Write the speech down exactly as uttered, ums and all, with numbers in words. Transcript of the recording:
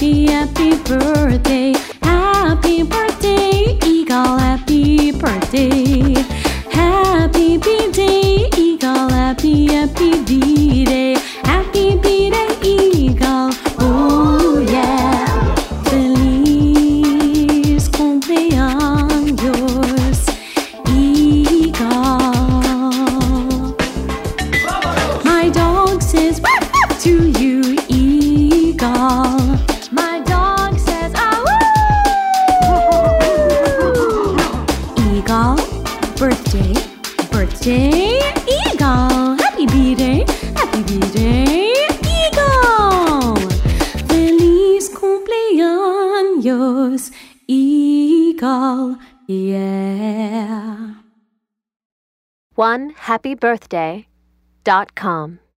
happy, happy birthday. Happy birthday, Eagle, happy birthday. Happy B-Day, Eagle, happy, happy B-Day. Happy B-Day, Eagle, oh yeah. Feliz cumpleaños, Eagle. My dog says woof woof to you, Eagle. My dog says ah woo. Eagle, birthday, birthday, Eagle. Happy B-Day, happy B-Day, Eagle. Feliz cumpleaños, Eagle, yeah. one happy birthday dot com